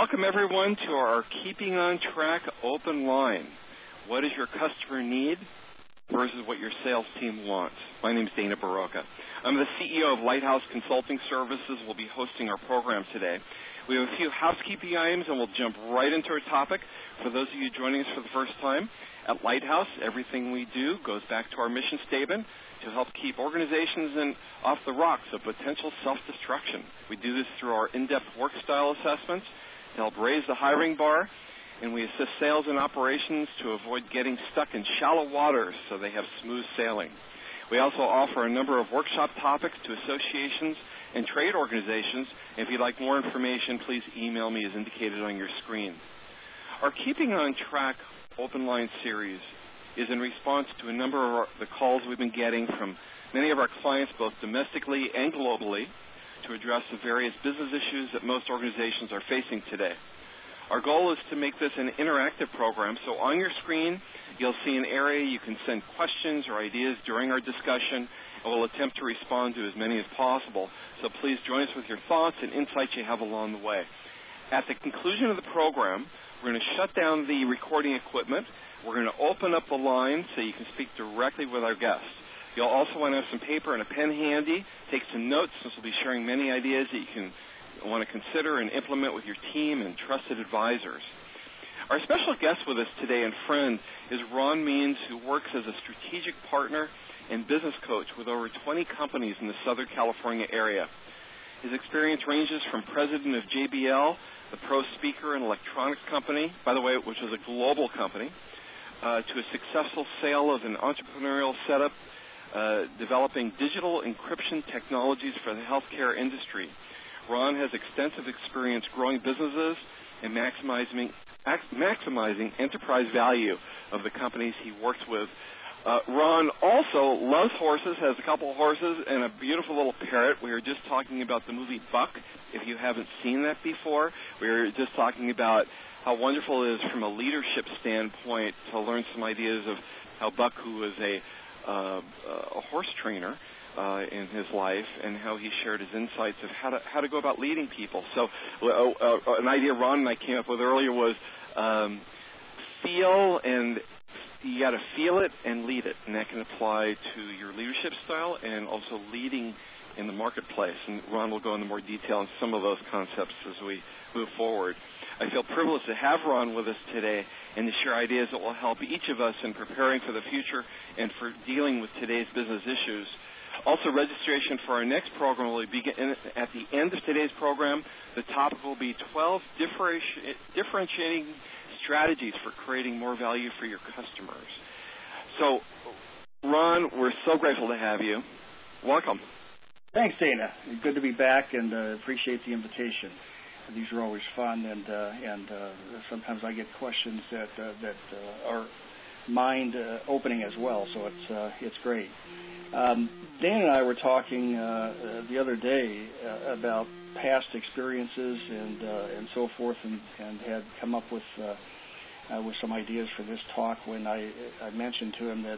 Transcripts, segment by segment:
welcome everyone to our Keeping on Track open line. What does your customer need versus what your sales team wants? My name is Dana Barocca. I'm the CEO of Lighthouse Consulting Services. We'll be hosting our program today. We have a few housekeeping items, and we'll jump right into our topic. For those of you joining us for the first time, at Lighthouse, everything we do goes back to our mission statement to help keep organizations off the rocks of potential self-destruction. We do this through our in-depth work style assessments to help raise the hiring bar, and we assist sales and operations to avoid getting stuck in shallow waters so they have smooth sailing. We also offer a number of workshop topics to associations and trade organizations. If you'd like more information, please email me as indicated on your screen. Our Keeping on Track open line series is in response to a number of the calls we've been getting from many of our clients, both domestically and globally, to address the various business issues that most organizations are facing today. Our goal is to make this an interactive program, so on your screen, you'll see an area you can send questions or ideas during our discussion, and we'll attempt to respond to as many as possible. So please join us with your thoughts and insights you have along the way. At the conclusion of the program, we're going to shut down the recording equipment. We're going to open up the line so you can speak directly with our guests. You'll also want to have some paper and a pen handy. Take some notes, since we'll be sharing many ideas that you can want to consider and implement with your team and trusted advisors. Our special guest with us today and friend is Ron Means, who works as a strategic partner and business coach with over 20 companies in the Southern California area. His experience ranges from president of JBL, the pro speaker and electronics company, by the way, which was a global company, to a successful sale of an entrepreneurial setup developing digital encryption technologies for the healthcare industry. Ron has extensive experience growing businesses and maximizing enterprise value of the companies he works with. Ron also loves horses, has a couple of horses, and a beautiful little parrot. We were just talking about the movie Buck. If you haven't seen that before, we were just talking about how wonderful it is from a leadership standpoint to learn some ideas of how Buck, who was a horse trainer in his life, and how he shared his insights of how to go about leading people. So an idea Ron and I came up with earlier was you got to feel it and lead it, and that can apply to your leadership style and also leading in the marketplace. And Ron will go into more detail on some of those concepts as we move forward. I feel privileged to have Ron with us today and to share ideas that will help each of us in preparing for the future and for dealing with today's business issues. Also, registration for our next program will begin at the end of today's program. The topic will be 12 differentiating strategies for creating more value for your customers. So, Ron, we're so grateful to have you. Welcome. Thanks, Dana. Good to be back, and appreciate the invitation. These are always fun, and sometimes I get questions that are mind-opening as well, so it's great. Dan and I were talking the other day about past experiences and so forth, and had come up with some ideas for this talk when I mentioned to him that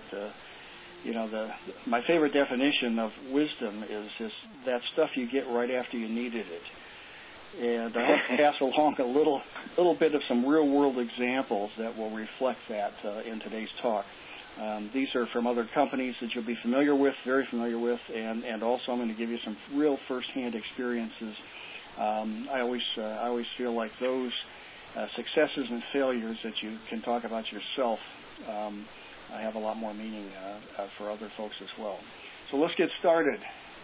my favorite definition of wisdom is that stuff you get right after you needed it. And I want to pass along a little bit of some real-world examples that will reflect that in today's talk. These are from other companies that you'll be familiar with, very familiar with, and also I'm going to give you some real first-hand experiences. I always feel like those successes and failures that you can talk about yourself have a lot more meaning for other folks as well. So let's get started.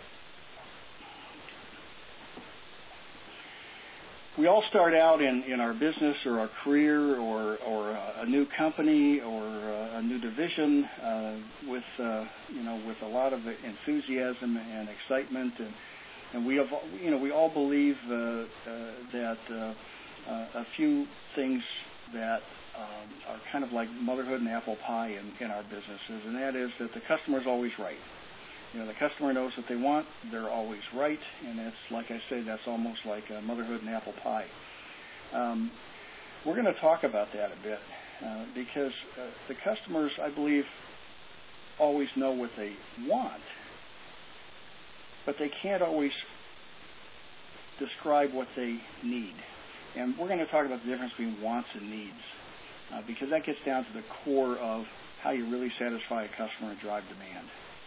We all start out in our business or our career or a new company or a new division with a lot of enthusiasm and excitement, and we all believe that a few things that are kind of like motherhood and apple pie in our businesses, and that is that the customer's always right. The customer knows what they want. They're always right, and that's, like I say, that's almost like motherhood and apple pie. We're going to talk about that a bit because the customers, I believe, always know what they want, but they can't always describe what they need. And we're going to talk about the difference between wants and needs, because that gets down to the core of how you really satisfy a customer and drive demand.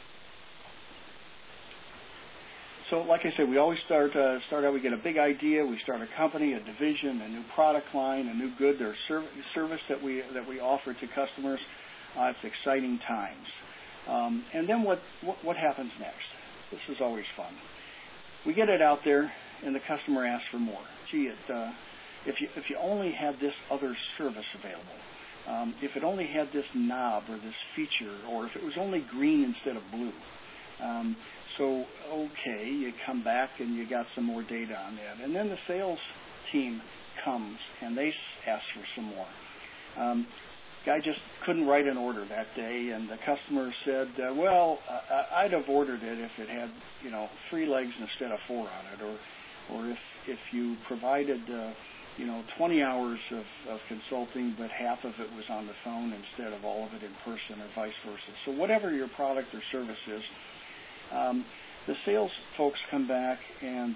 So like I said, we always start out, we get a big idea, we start a company, a division, a new product line, a new good or service that we offer to customers. It's exciting times. And then what happens next? This is always fun. We get it out there, and the customer asks for more. Gee, if you only had this other service available, if it only had this knob or this feature, or if it was only green instead of blue. So, okay, you come back and you got some more data on that. And then the sales team comes and they ask for some more. Guy just couldn't write an order that day, and the customer said, well, I'd have ordered it if it had, 3 legs instead of 4 on it, or if you provided, 20 hours of consulting, but half of it was on the phone instead of all of it in person, or vice versa. So whatever your product or service is, the sales folks come back and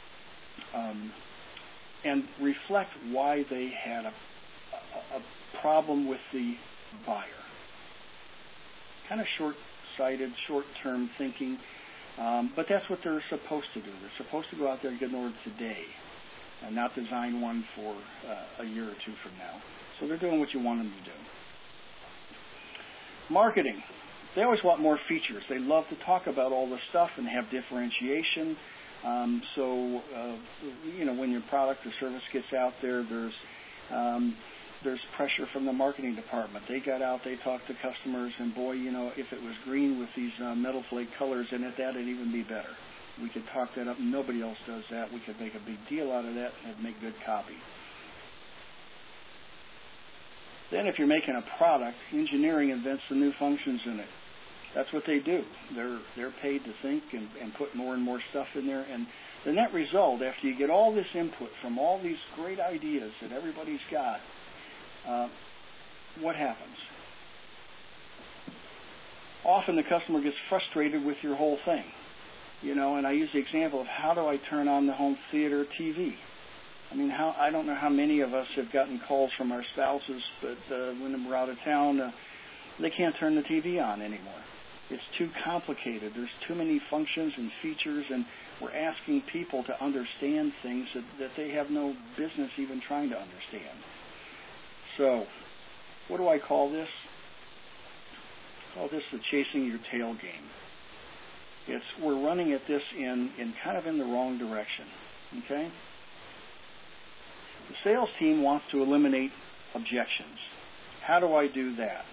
reflect why they had a problem with the buyer. Kind of short-sighted, short-term thinking, but that's what they're supposed to do. They're supposed to go out there and get an order today and not design one for a year or two from now. So they're doing what you want them to do. Marketing. They always want more features. They love to talk about all the stuff and have differentiation. When your product or service gets out there, there's pressure from the marketing department. They got out, they talked to customers, and boy, if it was green with these metal flake colors in it, that'd even be better. We could talk that up. Nobody else does that. We could make a big deal out of that and make good copy. Then if you're making a product, engineering invents the new functions in it. That's what they do. They're paid to think and put more and more stuff in there. And the net result, after you get all this input from all these great ideas that everybody's got, what happens? Often the customer gets frustrated with your whole thing. And I use the example of how do I turn on the home theater TV? I mean, I don't know how many of us have gotten calls from our spouses, but when we're out of town, they can't turn the TV on anymore. It's too complicated. There's too many functions and features, and we're asking people to understand things that they have no business even trying to understand. So, what do I call this? I call this the chasing your tail game. We're running at this in kind of in the wrong direction. Okay? The sales team wants to eliminate objections. How do I do that?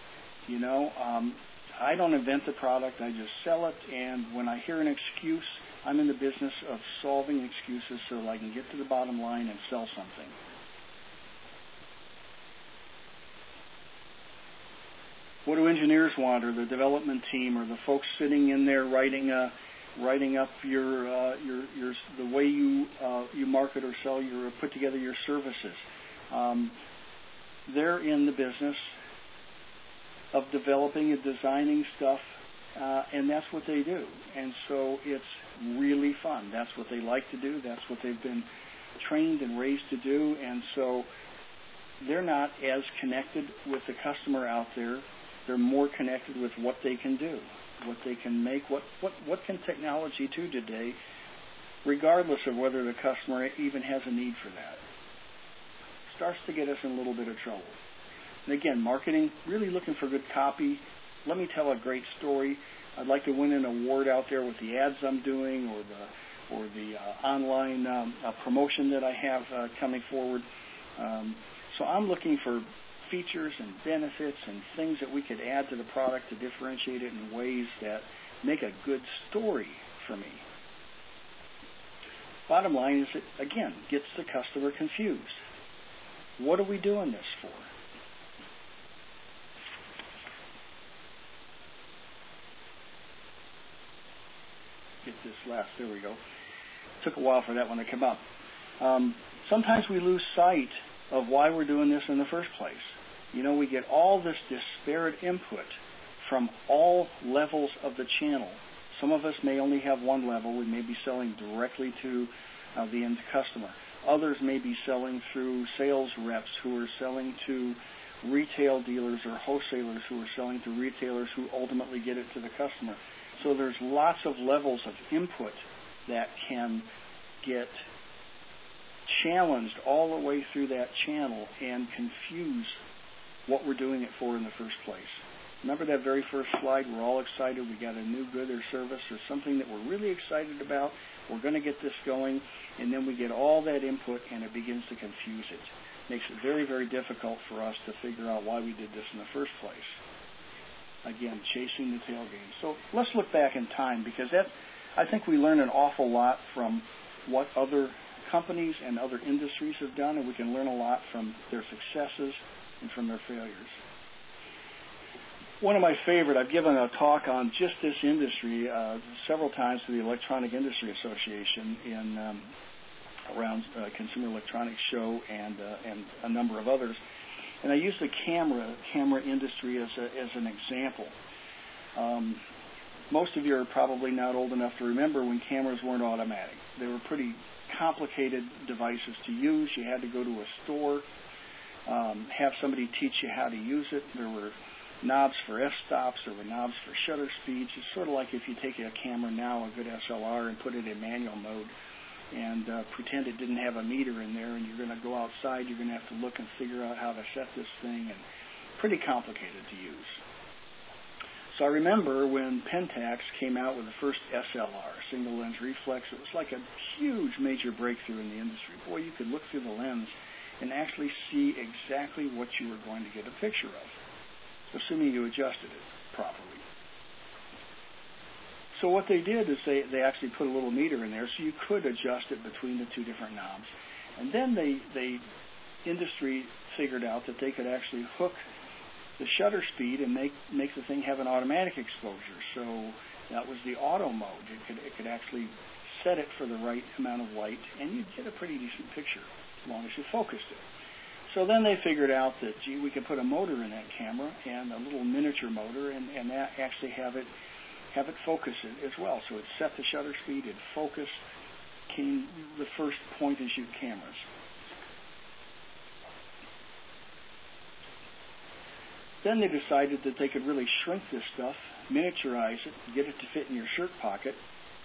I don't invent the product, I just sell it, and when I hear an excuse, I'm in the business of solving excuses so that I can get to the bottom line and sell something. What do engineers want, or the development team, or the folks sitting in there writing up the way you market or sell or put together your services? They're in the business of developing and designing stuff, and that's what they do. And so it's really fun. That's what they like to do. That's what they've been trained and raised to do. And so they're not as connected with the customer out there. They're more connected with what they can do, what they can make, what can technology do today, regardless of whether the customer even has a need for that. Starts to get us in a little bit of trouble. And again, marketing, really looking for good copy. Let me tell a great story. I'd like to win an award out there with the ads I'm doing, or the online promotion that I have coming forward. So I'm looking for features and benefits and things that we could add to the product to differentiate it in ways that make a good story for me. Bottom line is it, again, gets the customer confused. What are we doing this for? Get this last, there we go. Took a while for that one to come up. Sometimes we lose sight of why we're doing this in the first place. We get all this disparate input from all levels of the channel. Some of us may only have one level. We may be selling directly to the end customer. Others may be selling through sales reps who are selling to retail dealers or wholesalers who are selling to retailers who ultimately get it to the customer. So there's lots of levels of input that can get challenged all the way through that channel and confuse what we're doing it for in the first place. Remember that very first slide? We're all excited. We got a new good or service or something that we're really excited about. We're going to get this going, and then we get all that input, and it begins to confuse it. Makes it very, very difficult for us to figure out why we did this in the first place. Again, chasing the tail game. So let's look back in time, because I think we learn an awful lot from what other companies and other industries have done, and we can learn a lot from their successes and from their failures. One of my favorite, I've given a talk on just this industry several times to the Electronic Industry Association around Consumer Electronics Show and a number of others. And I use the camera industry as an example. Most of you are probably not old enough to remember when cameras weren't automatic. They were pretty complicated devices to use. You had to go to a store, have somebody teach you how to use it. There were knobs for f-stops, there were knobs for shutter speeds. It's sort of like if you take a camera now, a good SLR, and put it in manual mode and pretend it didn't have a meter in there, and you're going to go outside, you're going to have to look and figure out how to set this thing, and pretty complicated to use. So I remember when Pentax came out with the first SLR, single lens reflex, it was like a huge major breakthrough in the industry. Boy, you could look through the lens and actually see exactly what you were going to get a picture of, assuming you adjusted it properly. So what they did is they actually put a little meter in there so you could adjust it between the two different knobs. And then industry figured out that they could actually hook the shutter speed and make the thing have an automatic exposure. So that was the auto mode. It could actually set it for the right amount of light, and you'd get a pretty decent picture as long as you focused it. So then they figured out that, we could put a motor in that camera and a little miniature motor and that actually have it focus it as well. So it set the shutter speed, it focused, came the first point-and-shoot cameras. Then they decided that they could really shrink this stuff, miniaturize it, get it to fit in your shirt pocket.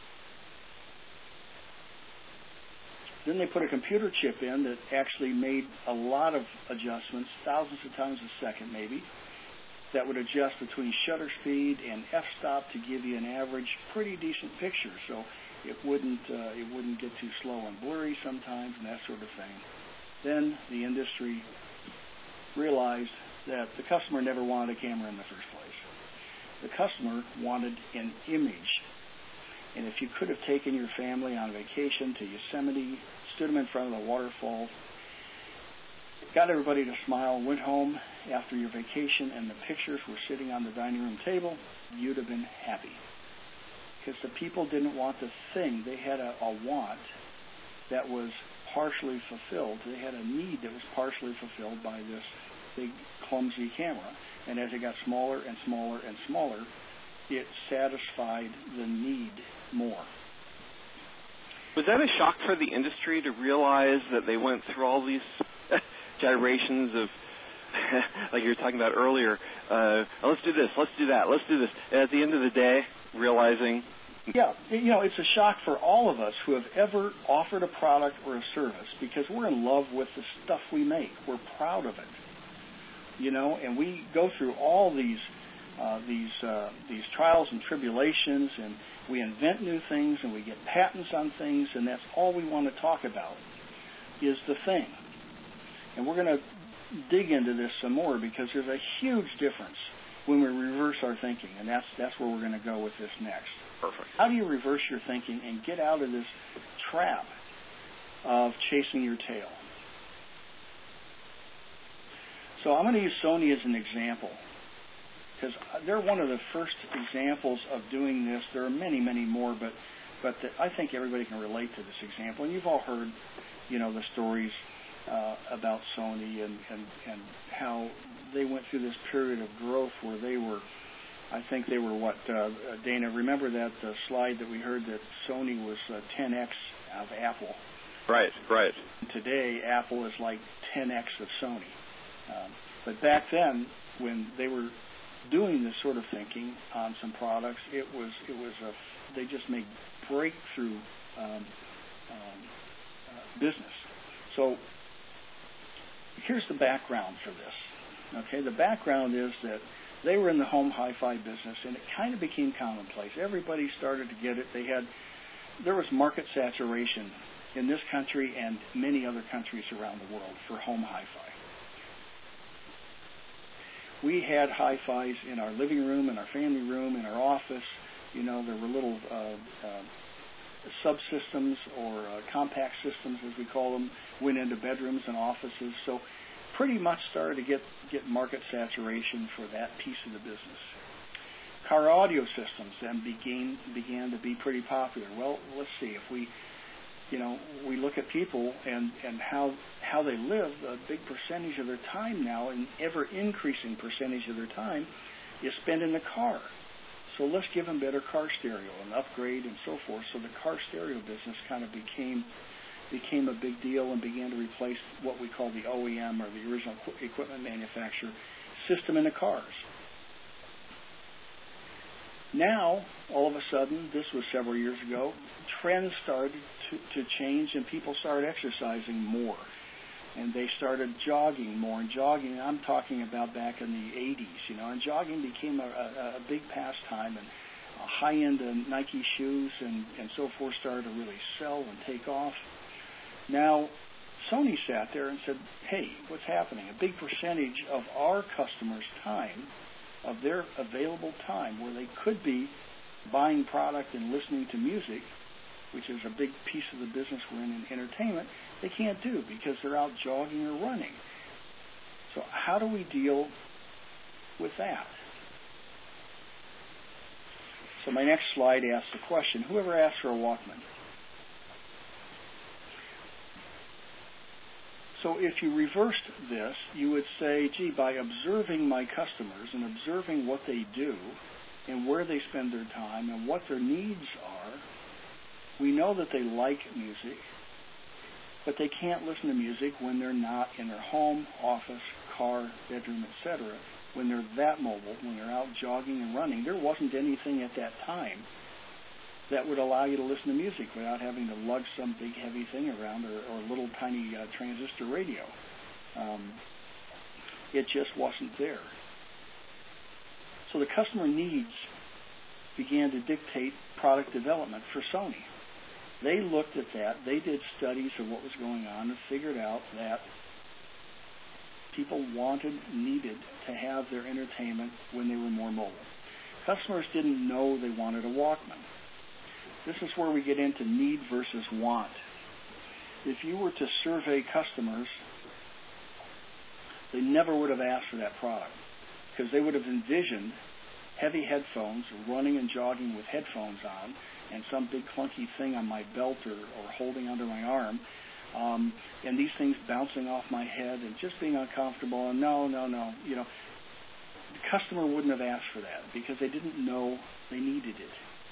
Then they put a computer chip in that actually made a lot of adjustments, thousands of times a second maybe, that would adjust between shutter speed and f-stop to give you an average, pretty decent picture. So it wouldn't get too slow and blurry sometimes and that sort of thing. Then the industry realized that the customer never wanted a camera in the first place. The customer wanted an image. And if you could have taken your family on vacation to Yosemite, stood them in front of the waterfall, got everybody to smile, went home after your vacation, and the pictures were sitting on the dining room table, you'd have been happy. Because the people didn't want the thing. They had a want that was partially fulfilled. They had a need that was partially fulfilled by this big, clumsy camera. And as it got smaller and smaller and smaller, it satisfied the need more. Was that a shock for the industry to realize that they went through all these gyrations of, like you were talking about earlier, let's do this, let's do that, let's do this, and at the end of the day, realizing... Yeah, it's a shock for all of us who have ever offered a product or a service, because we're in love with the stuff we make. We're proud of it, and we go through all these trials and tribulations, and we invent new things, and we get patents on things, and that's all we want to talk about is the thing. And we're going to dig into this some more, because there's a huge difference when we reverse our thinking, and that's where we're going to go with this next. Perfect. How do you reverse your thinking and get out of this trap of chasing your tail? So I'm going to use Sony as an example, because they're one of the first examples of doing this. There are many, many more, but I think everybody can relate to this example. And you've all heard, the stories about Sony and how they went through this period of growth where they were, Dana, remember that slide that we heard that Sony was 10x of Apple Right, right. Today, Apple is like 10x of Sony. But back then, when they were doing this sort of thinking on some products, they just made breakthrough business. So here's the background for this. Okay, the background is that they were in the home hi-fi business, and it kind of became commonplace. Everybody started to get it. There was market saturation in this country and many other countries around the world for home hi-fi. We had hi-fis in our living room, in our family room, in our office. You know, there were little subsystems or compact systems, as we call them, went into bedrooms and offices. So pretty much started to get market saturation for that piece of the business. Car audio systems then began to be pretty popular. Well, let's see, if we look at people and how they live, a big percentage of their time now, an ever-increasing percentage of their time, is spent in the car. So let's give them better car stereo and upgrade and so forth. So the car stereo business kind of became a big deal and began to replace what we call the OEM, or the original equipment manufacturer system in the cars. Now, all of a sudden, this was several years ago, trends started to change and people started exercising more. And they started jogging more. And jogging, I'm talking about back in the 80s, and jogging became a big pastime, and high-end Nike shoes and so forth started to really sell and take off. Now, Sony sat there and said, hey, what's happening? A big percentage of our customers' time, of their available time, where they could be buying product and listening to music, which is a big piece of the business we're in entertainment, they can't do because they're out jogging or running. So how do we deal with that? So my next slide asks the question, whoever asked for a Walkman? So if you reversed this, you would say, gee, by observing my customers and observing what they do and where they spend their time and what their needs are, we know that they like music, but they can't listen to music when they're not in their home, office, car, bedroom, etc. When they're that mobile, when they're out jogging and running, there wasn't anything at that time that would allow you to listen to music without having to lug some big heavy thing around or a little tiny transistor radio. It just wasn't there. So the customer needs began to dictate product development for Sony. They looked at that. They did studies of what was going on and figured out that people needed to have their entertainment when they were more mobile. Customers didn't know they wanted a Walkman. This is where we get into need versus want. If you were to survey customers, they never would have asked for that product because they would have envisioned heavy headphones, running and jogging with headphones on, and some big clunky thing on my belt or holding under my arm, and these things bouncing off my head and just being uncomfortable. And no. The customer wouldn't have asked for that because they didn't know they needed it.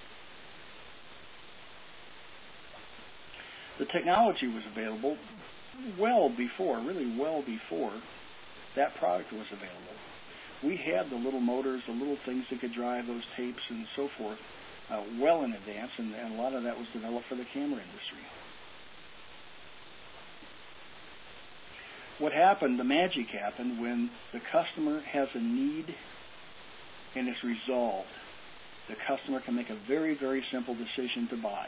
The technology was available really well before that product was available. We had the little motors, the little things that could drive those tapes and so forth well in advance, and a lot of that was developed for the camera industry. What happened, the magic happened, when the customer has a need and it's resolved. The customer can make a very, very simple decision to buy.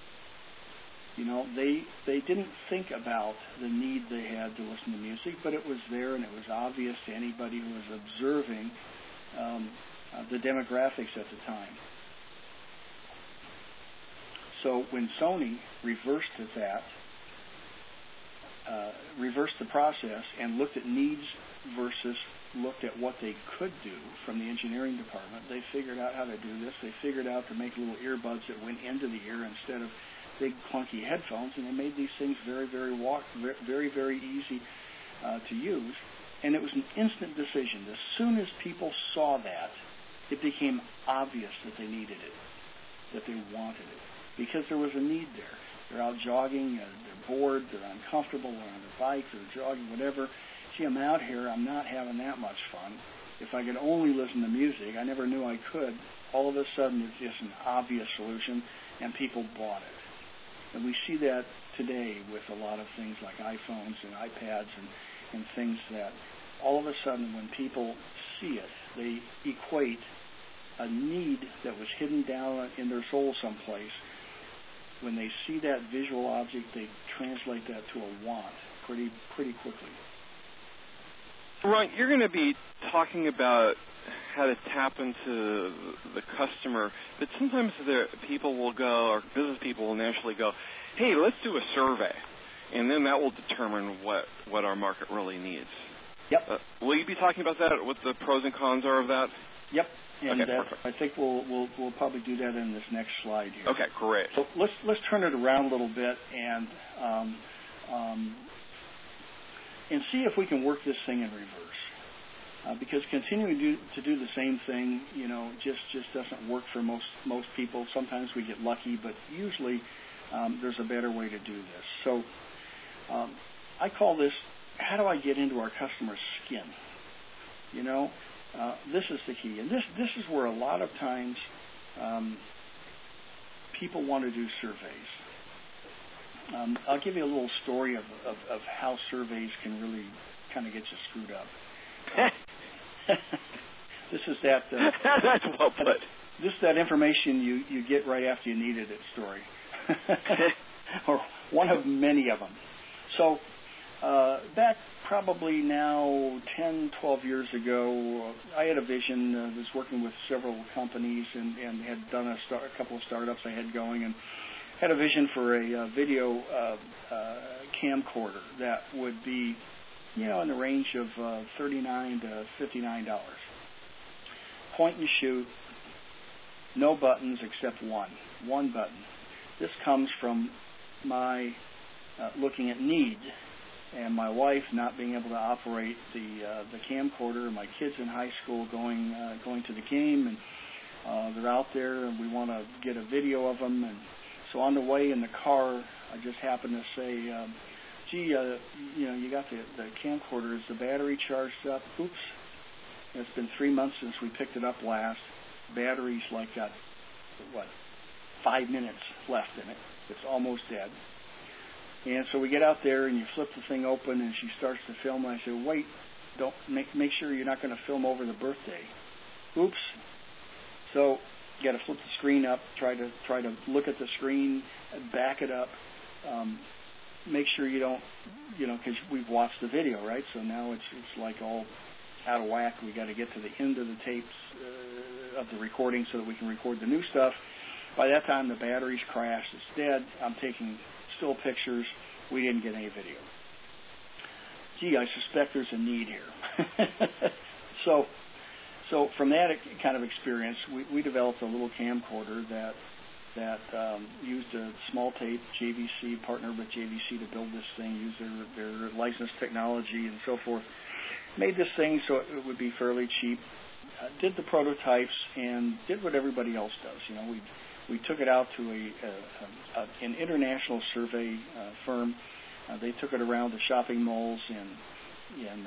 They didn't think about the need they had to listen to music, but it was there and it was obvious to anybody who was observing the demographics at the time. So when Sony reversed the process and looked at needs versus looked at what they could do from the engineering department, they figured out how to do this. They figured out to make little earbuds that went into the ear instead of big clunky headphones, and they made these things very, very, very easy to use. And it was an instant decision. As soon as people saw that, it became obvious that they needed it, that they wanted it, because there was a need there. They're out jogging, they're bored, they're uncomfortable, they're on their bike, they're jogging, whatever. Gee, I'm out here, I'm not having that much fun. If I could only listen to music, I never knew I could. All of a sudden, it's just an obvious solution, and people bought it. And we see that today with a lot of things like iPhones and iPads and things that all of a sudden when people see it, they equate a need that was hidden down in their soul someplace. When they see that visual object, they translate that to a want pretty quickly. Right, you're going to be talking about how to tap into the customer, but sometimes people will go, or business people will naturally go, hey, let's do a survey, and then that will determine what our market really needs. Yep. Will you be talking about that, what the pros and cons are of that? Yep. And okay, perfect. I think we'll probably do that in this next slide here. Okay, great. So let's turn it around a little bit and see if we can work this thing in reverse. Because continuing to do the same thing, just doesn't work for most people. Sometimes we get lucky, but usually there's a better way to do this. So I call this, how do I get into our customer's skin? This is the key. And this is where a lot of times people want to do surveys. I'll give you a little story of how surveys can really kind of get you screwed up. This is that. That's well put. This is that information you get right after you needed it story, or one of many of them. So back probably now 10, 12 years ago, I had a vision. Was working with several companies and had done a couple of startups I had going, and had a vision for a video camcorder that would be, in the range of $39 to $59. Point and shoot, no buttons except one button. This comes from my looking at need, and my wife not being able to operate the camcorder. My kids in high school going to the game, and they're out there, and we want to get a video of them. And so on the way in the car, I just happened to say, gee, you got the camcorder. Is the battery charged up? Oops. It's been 3 months since we picked it up last. Battery's got 5 minutes left in it. It's almost dead. And so we get out there, and you flip the thing open, and she starts to film. And I say, wait, don't make sure you're not going to film over the birthday. Oops. So you got to flip the screen up, try to look at the screen, back it up. Make sure you don't, because we've watched the video, right? So now it's like all out of whack. We got to get to the end of the tapes of the recording so that we can record the new stuff. By that time, the battery's crashed. It's dead. I'm taking still pictures. We didn't get any video. Gee, I suspect there's a need here. So from that kind of experience, we developed a little camcorder that used a small tape. JVC partnered with JVC to build this thing, used their licensed technology and so forth. Made this thing so it would be fairly cheap. Did the prototypes and did what everybody else does. We took it out to an international survey firm. They took it around the shopping malls in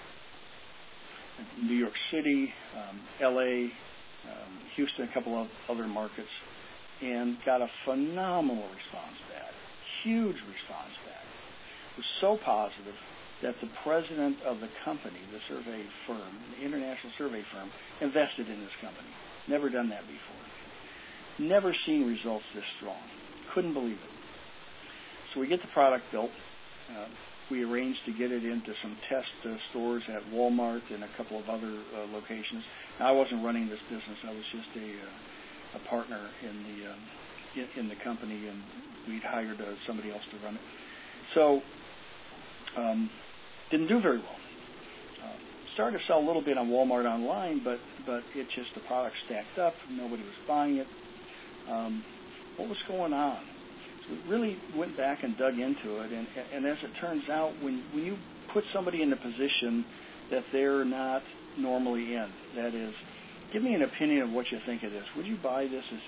New York City, L.A., Houston, a couple of other markets, and got a phenomenal response back, huge response back. It was so positive that the president of the company, the survey firm, the international survey firm, invested in this company. Never done that before. Never seen results this strong. Couldn't believe it. So we get the product built. We arranged to get it into some test stores at Walmart and a couple of other locations. Now, I wasn't running this business. I was just a partner in the company, and we'd hired somebody else to run it. So didn't do very well. Started to sell a little bit on Walmart online, but it just, the product stacked up. Nobody was buying it. What was going on? So we really went back and dug into it, and as it turns out, when you put somebody in a position that they're not normally in, that is, give me an opinion of what you think it is. Would you buy this?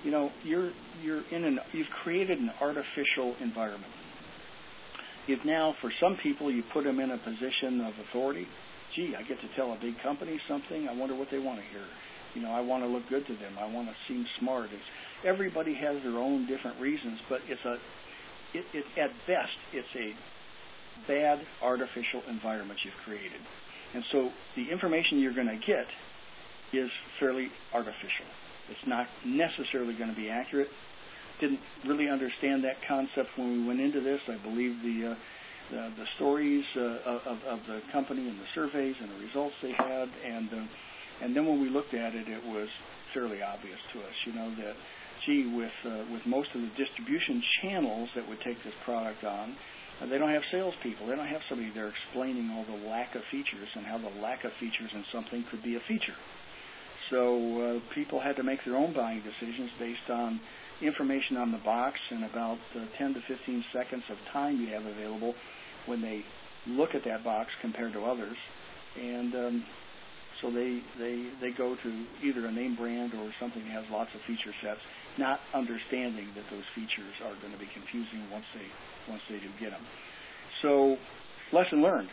you've created an artificial environment. If now, for some people, you put them in a position of authority, gee, I get to tell a big company something, I wonder what they want to hear. I want to look good to them. I want to seem smart. Everybody has their own different reasons, but at best, it's a bad artificial environment you've created. And so the information you're going to get is fairly artificial. It's not necessarily going to be accurate. Didn't really understand that concept when we went into this. I believe the stories of the company and the surveys and the results they had, and then when we looked at it, it was fairly obvious to us, that gee, with most of the distribution channels that would take this product on, they don't have salespeople. They don't have somebody there explaining all the lack of features and how the lack of features in something could be a feature. So people had to make their own buying decisions based on information on the box and about 10 to 15 seconds of time you have available when they look at that box compared to others. And so they go to either a name brand or something that has lots of feature sets, not understanding that those features are going to be confusing once they do get them. So, lesson learned.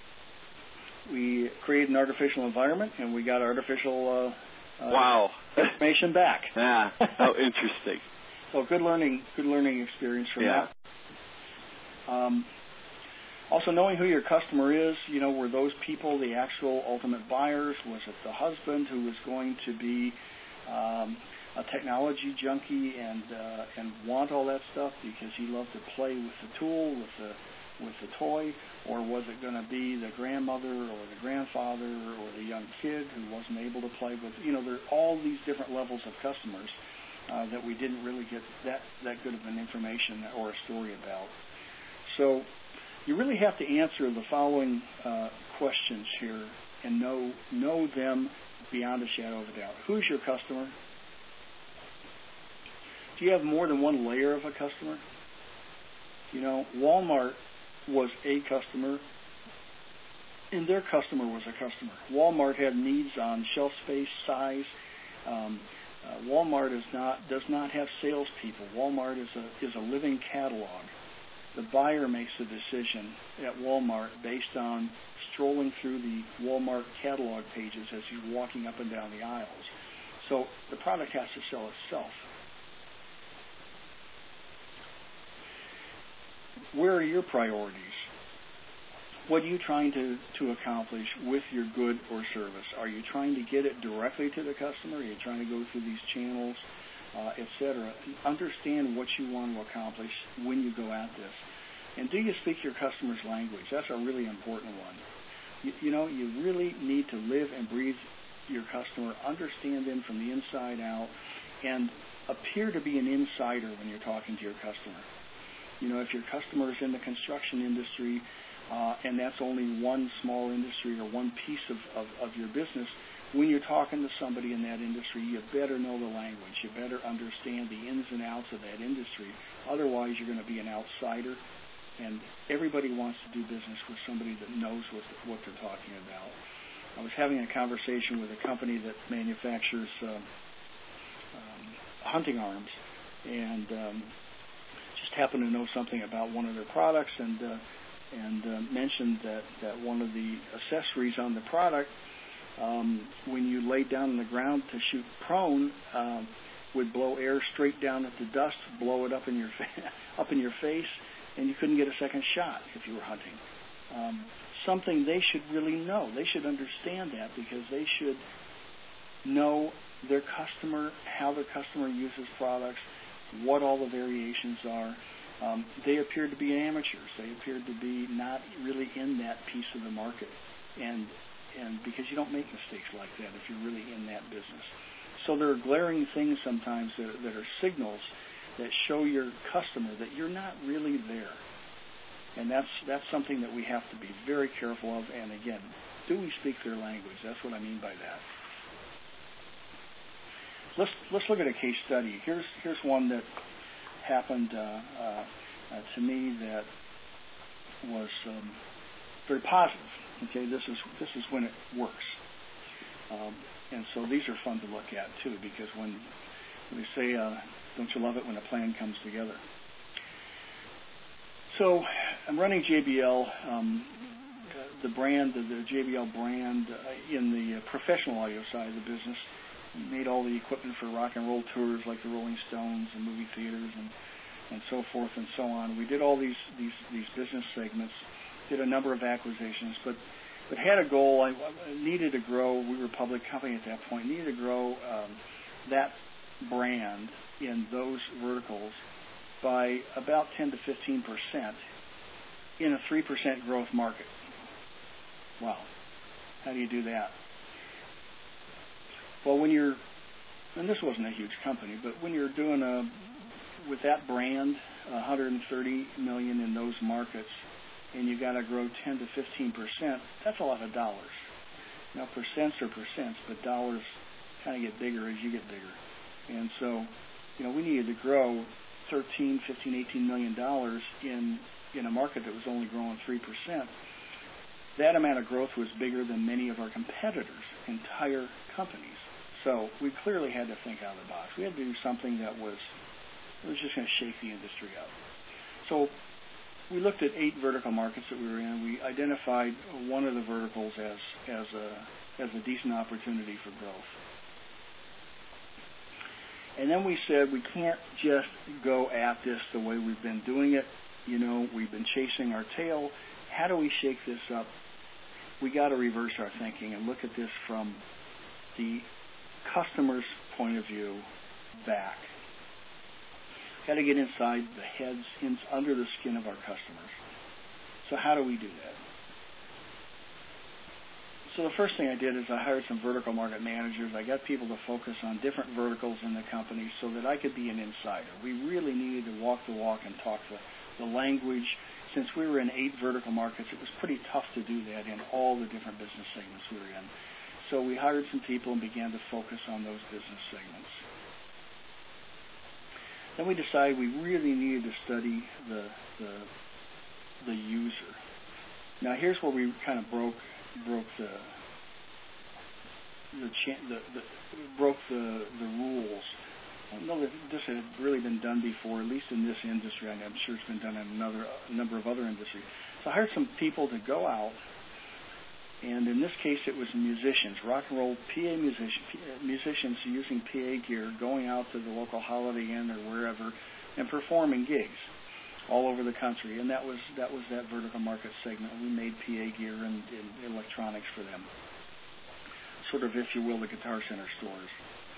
We created an artificial environment, and we got artificial information back. Yeah. How interesting. So good learning experience from that. Also, knowing who your customer is, were those people the actual ultimate buyers? Was it the husband who was going to be a technology junkie and want all that stuff because he loved to play with the tool, with the toy? Or was it going to be the grandmother or the grandfather or the young kid who wasn't able to play with? There are all these different levels of customers that we didn't really get that good of an information or a story about. So you really have to answer the following questions here and know them beyond a shadow of a doubt. Who's your customer? Do you have more than one layer of a customer? Walmart was a customer, and their customer was a customer. Walmart had needs on shelf space, size. Walmart does not have salespeople. Walmart is a living catalog. The buyer makes a decision at Walmart based on strolling through the Walmart catalog pages as he's walking up and down the aisles. So the product has to sell itself. Where are your priorities? What are you trying to accomplish with your good or service? Are you trying to get it directly to the customer? Are you trying to go through these channels, etc.? Understand what you want to accomplish when you go at this. And do you speak your customer's language? That's a really important one. You really need to live and breathe your customer, understand them from the inside out, and appear to be an insider when you're talking to your customer. If your customer is in the construction industry and that's only one small industry or one piece of your business, when you're talking to somebody in that industry, you better know the language. You better understand the ins and outs of that industry. Otherwise, you're going to be an outsider, and everybody wants to do business with somebody that knows what they're talking about. I was having a conversation with a company that manufactures hunting arms, and just happened to know something about one of their products, and mentioned that one of the accessories on the product, when you lay down on the ground to shoot prone, would blow air straight down at the dust, blow it up in your face, and you couldn't get a second shot if you were hunting. Something they should really know. They should understand that, because they should know their customer, how their customer uses products, what all the variations are. They appeared to be amateurs. They appeared to be not really in that piece of the market, and because you don't make mistakes like that if you're really in that business. So there are glaring things sometimes that are signals that show your customer that you're not really there, and that's something that we have to be very careful of. And again, do we speak their language? That's what I mean by that. Let's look at a case study. Here's one that happened to me that was very positive. Okay, this is when it works, and so these are fun to look at too, because when They say, don't you love it when a plan comes together? So I'm running JBL, the brand, the JBL brand in the professional audio side of the business. We made all the equipment for rock and roll tours like the Rolling Stones and movie theaters and so forth and so on. We did all these business segments, did a number of acquisitions, but had a goal. I needed to grow. We were a public company at that point. Needed to grow that brand in those verticals by about 10 to 15% in a 3% growth market. Wow. How do you do that? Well, when you're, and this wasn't a huge company, but when you're doing with that brand, 130 million in those markets, and you got to grow 10 to 15%, that's a lot of dollars. Now, percents are percents, but dollars kind of get bigger as you get bigger. And so, we needed to grow $13, $15, $18 million in a market that was only growing 3%. That amount of growth was bigger than many of our competitors' entire companies. So we clearly had to think out of the box. We had to do something that was just going to shake the industry up. So we looked at 8 vertical markets that we were in. We identified one of the verticals as a decent opportunity for growth. And then we said we can't just go at this the way we've been doing it. We've been chasing our tail. How do we shake this up? We got to reverse our thinking and look at this from the customer's point of view back. Got to get inside the heads, under the skin of our customers. So how do we do that? So the first thing I did is I hired some vertical market managers. I got people to focus on different verticals in the company so that I could be an insider. We really needed to walk the walk and talk the language. Since we were in 8 vertical markets, it was pretty tough to do that in all the different business segments we were in. So we hired some people and began to focus on those business segments. Then we decided we really needed to study the user. Now here's where we kind of broke the rules. I know that this had really been done before, at least in this industry. I'm sure it's been done in a number of other industries. So I hired some people to go out, and in this case it was musicians, rock and roll PA musicians using PA gear, going out to the local Holiday Inn or wherever and performing gigs all over the country. And that was that vertical market segment. We made PA gear and electronics for them, sort of, if you will, the Guitar Center stores.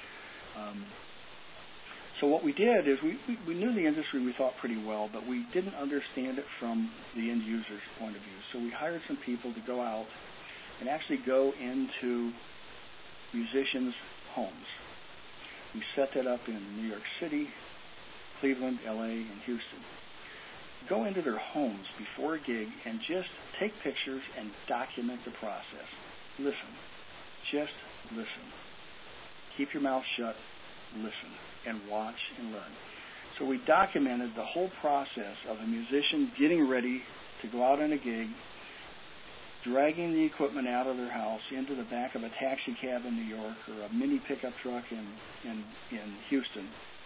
So what we did is we knew the industry, we thought, pretty well, but we didn't understand it from the end user's point of view. So we hired some people to go out and actually go into musicians' homes. We set that up in New York City, Cleveland, LA, and Houston. Go into their homes before a gig and just take pictures and document the process. Listen. Just listen. Keep your mouth shut. Listen and watch and learn. So we documented the whole process of a musician getting ready to go out on a gig, dragging the equipment out of their house into the back of a taxi cab in New York or a mini pickup truck in Houston,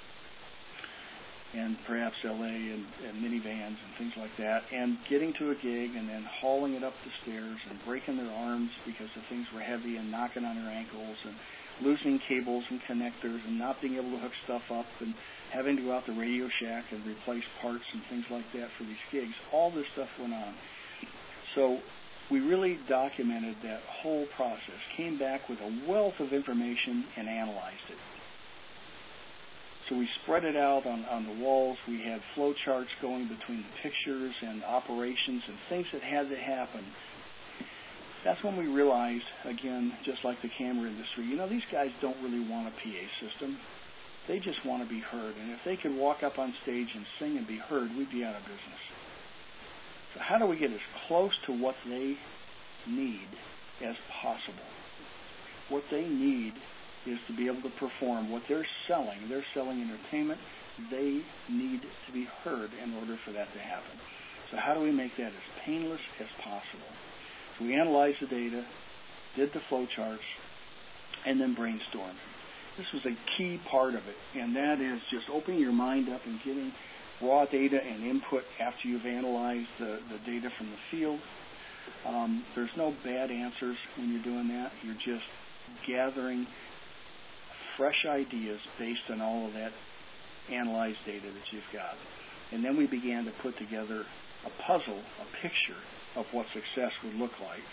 and perhaps LA and minivans and things like that, and getting to a gig and then hauling it up the stairs and breaking their arms because the things were heavy and knocking on their ankles and losing cables and connectors and not being able to hook stuff up and having to go out to Radio Shack and replace parts and things like that for these gigs. All this stuff went on. So we really documented that whole process, came back with a wealth of information and analyzed it. So we spread it out on the walls. We had flow charts going between the pictures and operations and things that had to happen. That's when we realized, again, just like the camera industry, these guys don't really want a PA system. They just want to be heard. And if they could walk up on stage and sing and be heard, we'd be out of business. So how do we get as close to what they need as possible? What they need is to be able to perform what they're selling. They're selling entertainment. They need to be heard in order for that to happen. So how do we make that as painless as possible? So we analyzed the data, did the flow charts, and then brainstormed. this was a key part of it, and that is just opening your mind up and getting raw data and input after you've analyzed the data from the field. There's no bad answers when you're doing that. You're just gathering fresh ideas based on all of that analyzed data that you've got. And then we began to put together a puzzle, a picture of what success would look like.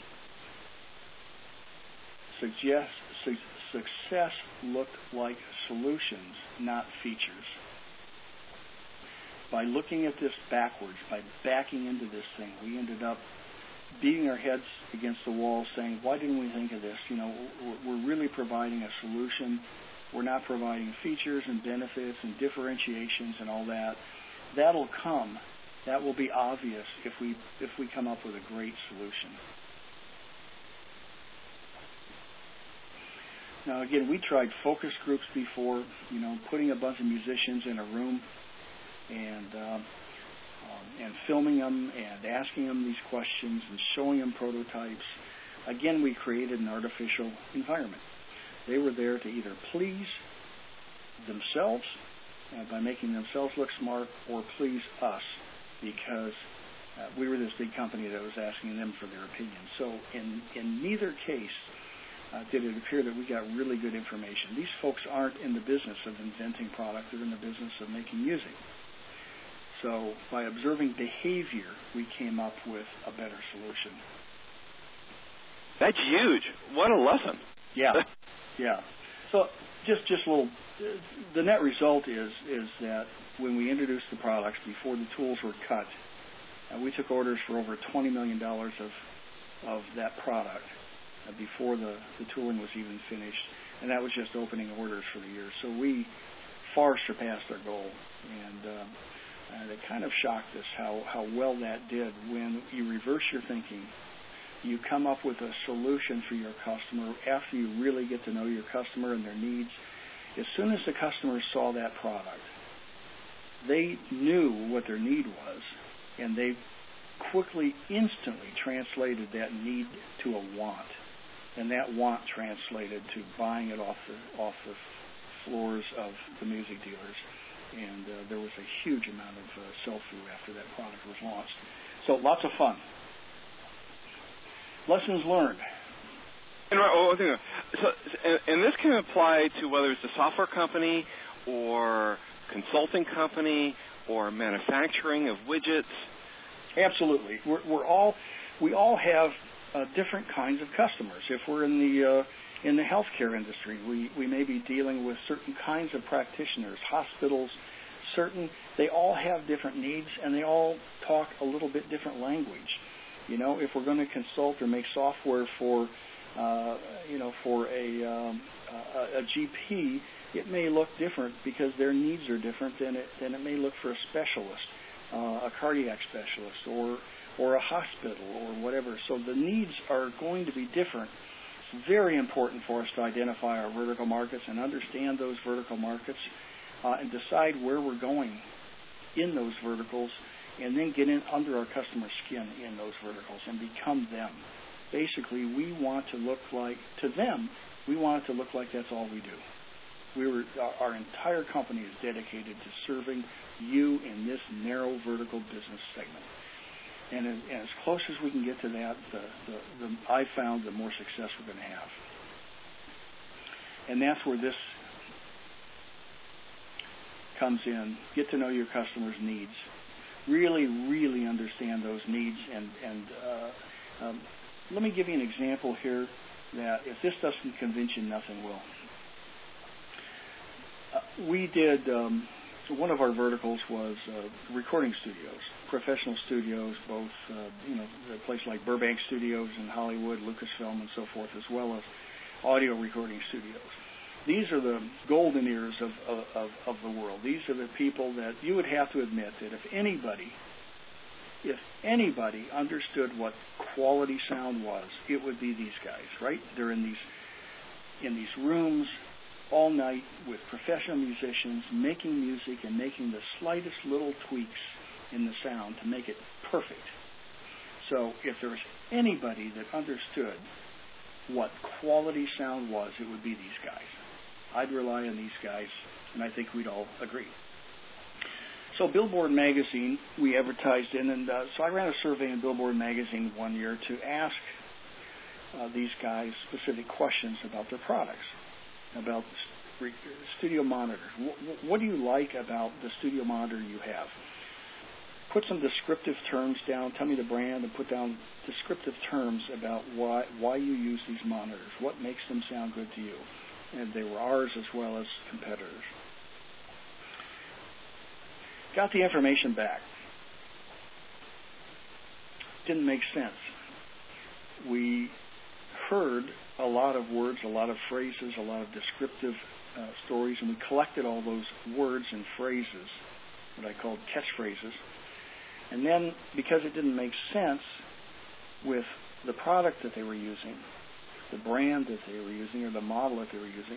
Success looked like solutions, not features. By looking at this backwards, by backing into this thing, we ended up beating our heads against the wall saying, why didn't we think of this? You know, we're really providing a solution. We're not providing features and benefits and differentiations and all that. That'll come. That will be obvious if we come up with a great solution. Now, again, we tried focus groups before, you know, putting a bunch of musicians in a room and filming them and asking them these questions and showing them prototypes. Again, we created an artificial environment. They were there to either please themselves by making themselves look smart, or please us because we were this big company that was asking them for their opinion. So in neither case did it appear that we got really good information. These folks aren't in the business of inventing product. They're in the business of making music. So by observing behavior, we came up with a better solution. That's huge. What a lesson. Yeah, yeah. So just a little. The net result is that when we introduced the products, before the tools were cut, we took orders for over $20 million of that product before the tooling was even finished, and that was just opening orders for the year. So we far surpassed our goal, and it kind of shocked us how well that did. When you reverse your thinking, you come up with a solution for your customer after you really get to know your customer and their needs. As soon as the customer saw that product, they knew what their need was, and they quickly, instantly translated that need to a want, and that want translated to buying it off the floors of the music dealers. And there was a huge amount of sell-through after that product was launched. So lots of fun. Lessons learned. And this can apply to whether it's a software company or consulting company or manufacturing of widgets. Absolutely. We all have different kinds of customers. If we're in the healthcare industry, we may be dealing with certain kinds of practitioners, hospitals. They all have different needs, and they all talk a little bit different language. You know, if we're going to consult or make software for a GP, it may look different because their needs are different than it may look for a specialist, a cardiac specialist, or a hospital, or whatever. So the needs are going to be different. It's very important for us to identify our vertical markets and understand those vertical markets and decide where we're going in those verticals, and then get in under our customer's skin in those verticals and become them. Basically, we want to look like, to them, we want it to look like that's all we do. Our entire company is dedicated to serving you in this narrow vertical business segment. And as close as we can get to that, I found the more success we're going to have. And that's where this comes in. Get to know your customer's needs. Really, really understand those needs. And let me give you an example here that if this doesn't convince you, nothing will. We did, one of our verticals was recording studios, professional studios, both, a place like Burbank Studios in Hollywood, Lucasfilm, and so forth, as well as audio recording studios. These are the golden ears of the world. These are the people that you would have to admit that if anybody understood what quality sound was, it would be these guys, right? They're in these rooms all night with professional musicians making music and making the slightest little tweaks in the sound to make it perfect. So if there was anybody that understood what quality sound was, it would be these guys. I'd rely on these guys, and I think we'd all agree. So Billboard Magazine, we advertised in, and so I ran a survey in Billboard Magazine one year to ask these guys specific questions about their products, about studio monitors. What do you like about the studio monitor you have? Put some descriptive terms down. Tell me the brand, and put down descriptive terms about why you use these monitors. What makes them sound good to you? And they were ours as well as competitors. Got the information back. Didn't make sense. We heard a lot of words, a lot of phrases, a lot of descriptive stories, and we collected all those words and phrases, what I called catchphrases. And then, because it didn't make sense with the product that they were using, the brand that they were using, or the model that they were using,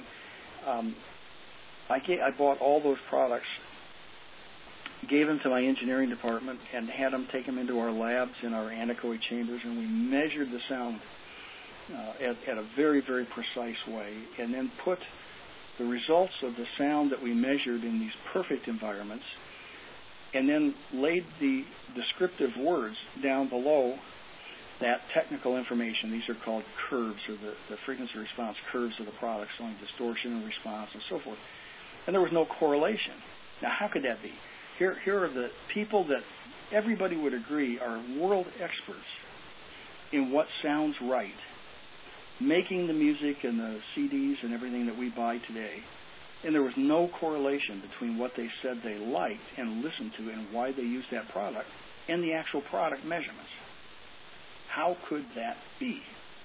I bought all those products, gave them to my engineering department, and had them take them into our labs in our anechoic chambers, and we measured the sound at a very, very precise way, and then put the results of the sound that we measured in these perfect environments, and then laid the descriptive words down below that technical information. These are called curves, or the frequency response curves of the product, showing distortion and response and so forth. And there was no correlation. Now, how could that be? Here are the people that everybody would agree are world experts in what sounds right, making the music and the CDs and everything that we buy today. And there was no correlation between what they said they liked and listened to and why they used that product and the actual product measurements. How could that be?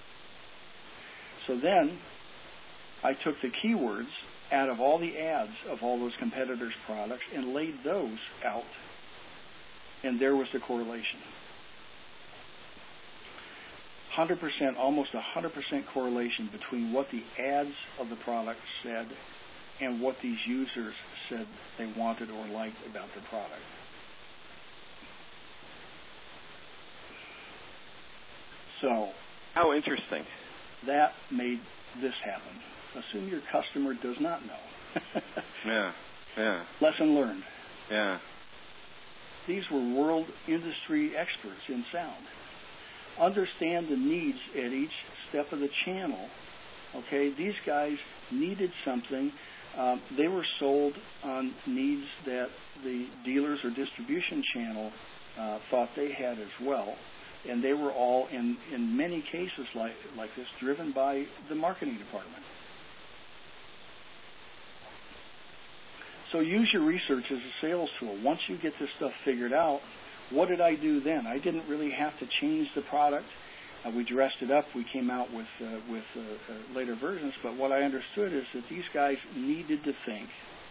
So then I took the keywords out of all the ads of all those competitors' products and laid those out, and there was the correlation. 100%, almost 100% correlation between what the ads of the product said and what these users said they wanted or liked about the product. So, how interesting. That made this happen. Assume your customer does not know. Yeah. Lesson learned. Yeah. These were world industry experts in sound. Understand the needs at each step of the channel. Okay, these guys needed something. They were sold on needs that the dealers or distribution channel thought they had as well. And they were all, in many cases like this, driven by the marketing department. So use your research as a sales tool. Once you get this stuff figured out, what did I do then? I didn't really have to change the product. We dressed it up. We came out with later versions. But what I understood is that these guys needed to think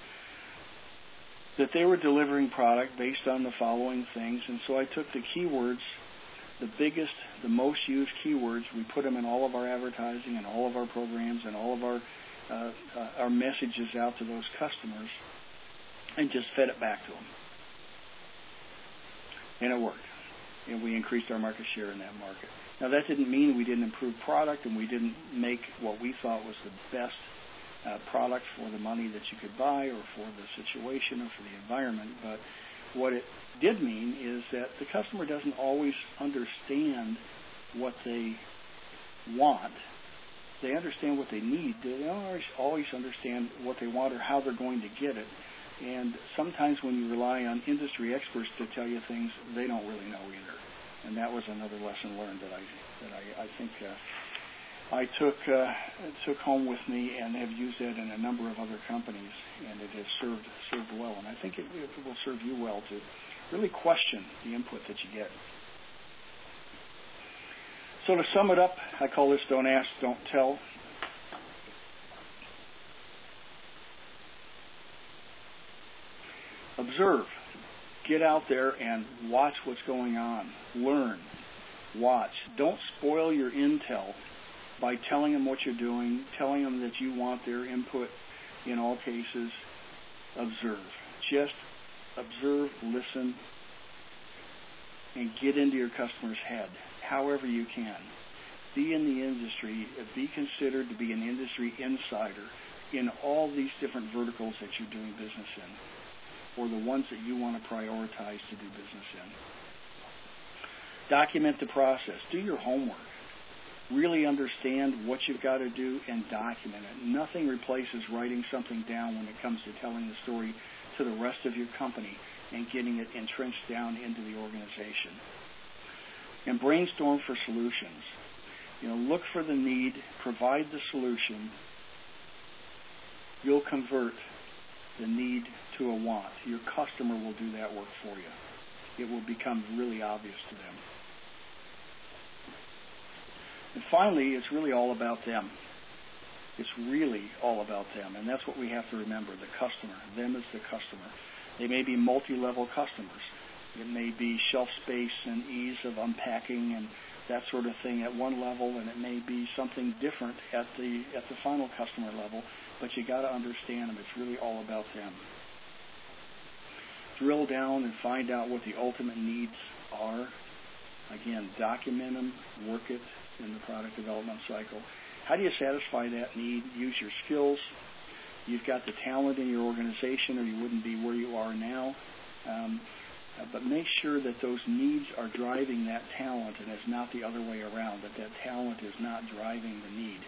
that they were delivering product based on the following things. And so I took the keywords, the biggest, the most used keywords. We put them in all of our advertising and all of our programs and all of our messages out to those customers, and just fed it back to them. And it worked. And we increased our market share in that market. Now, that didn't mean we didn't improve product and we didn't make what we thought was the best product for the money that you could buy or for the situation or for the environment. But what it did mean is that the customer doesn't always understand what they want. They understand what they need. They don't always understand what they want or how they're going to get it. And sometimes when you rely on industry experts to tell you things, they don't really know either. And that was another lesson learned that I think I took home with me and have used it in a number of other companies, and it has served well. And I think it will serve you well to really question the input that you get. So to sum it up, I call this don't ask, don't tell. Observe. Get out there and watch what's going on. Learn. Watch. Don't spoil your intel by telling them what you're doing, telling them that you want their input in all cases. Observe. Just observe, listen, and get into your customer's head however you can. Be in the industry. Be considered to be an industry insider. in all these different verticals that you're doing business in, or the ones that you want to prioritize to do business in. Document the process. Do your homework. Really understand what you've got to do and document it. Nothing replaces writing something down when it comes to telling the story to the rest of your company and getting it entrenched down into the organization. And brainstorm for solutions. Look for the need, provide the solution. You'll convert the need to a want. Your customer will do that work for you. It will become really obvious to them. And finally, it's really all about them. It's really all about them, and that's what we have to remember, the customer. Them is the customer. They may be multi-level customers. It may be shelf space and ease of unpacking and that sort of thing at one level, and it may be something different at the final customer level, but you got to understand them. It's really all about them. Drill down and find out what the ultimate needs are. Again, document them, work it in the product development cycle. How do you satisfy that need? Use your skills. You've got the talent in your organization, or you wouldn't be where you are now. But make sure that those needs are driving that talent, and it's not the other way around. That talent is not driving the need.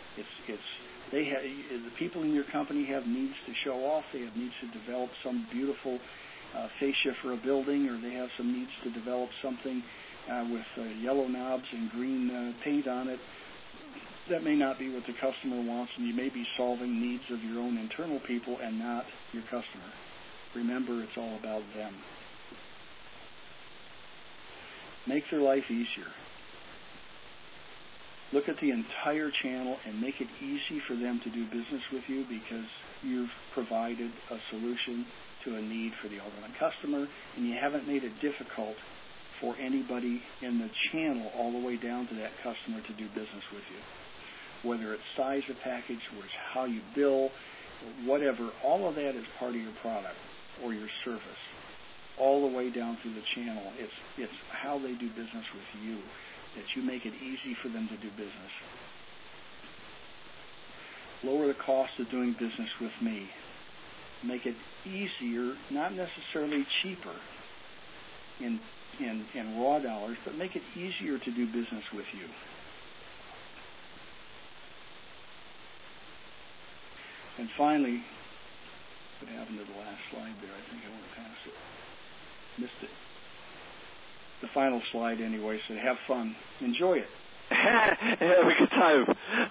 The people in your company have needs to show off. They have needs to develop some beautiful fascia for a building, or they have some needs to develop something with yellow knobs and green paint on it. That may not be what the customer wants, and you may be solving needs of your own internal people and not your customer. Remember, it's all about them. Make their life easier. Look at the entire channel and make it easy for them to do business with you, because you've provided a solution to a need for the ultimate customer, and you haven't made it difficult for anybody in the channel all the way down to that customer to do business with you. Whether it's size of package, or it's how you bill, whatever, all of that is part of your product or your service, all the way down through the channel. It's how they do business with you, that you make it easy for them to do business. Lower the cost of doing business with me. Make it easier, not necessarily cheaper in raw dollars, but make it easier to do business with you. And finally, what happened to the last slide there? I think I went past it. Missed it. The final slide anyway said, have fun. Enjoy it. Have a good time.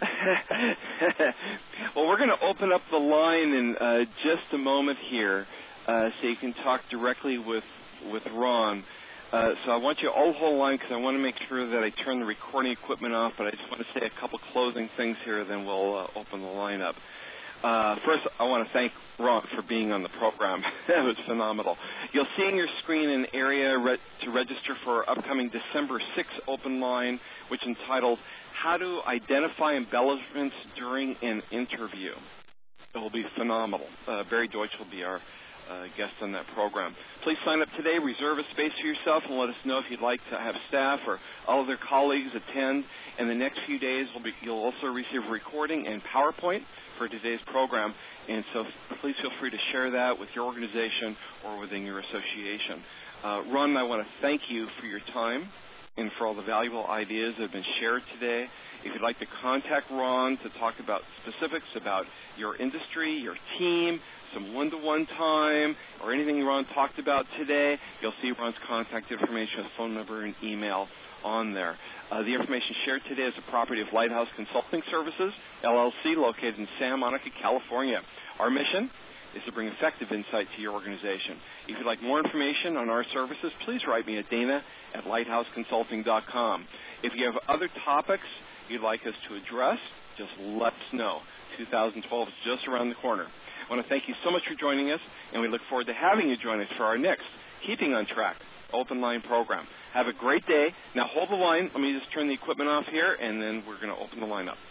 Well, we're going to open up the line in just a moment here, so you can talk directly with Ron. So I want you all to hold the line, because I want to make sure that I turn the recording equipment off, but I just want to say a couple closing things here, then we'll open the line up. First, I want to thank Ron for being on the program. That was phenomenal. You'll see on your screen an area to register for our upcoming December 6th open line, which is entitled How to Identify Embellishments During an Interview. It will be phenomenal. Barry Deutsch will be our guest on that program. Please sign up today, reserve a space for yourself, and let us know if you'd like to have staff or all of their colleagues attend. In the next few days, you'll also receive a recording and PowerPoint for today's program, and so please feel free to share that with your organization or within your association. Ron, I want to thank you for your time and for all the valuable ideas that have been shared today. If you'd like to contact Ron to talk about specifics about your industry, your team, some one-to-one time, or anything Ron talked about today, you'll see Ron's contact information, his phone number, and email on there. The information shared today is the property of Lighthouse Consulting Services, LLC, located in Santa Monica, California. Our mission is to bring effective insight to your organization. If you'd like more information on our services, please write me at dana@lighthouseconsulting.com. If you have other topics you'd like us to address, just let us know. 2012 is just around the corner. I want to thank you so much for joining us, and we look forward to having you join us for our next Keeping on Track open line program. Have a great day. Now hold the line. Let me just turn the equipment off here, and then we're going to open the line up.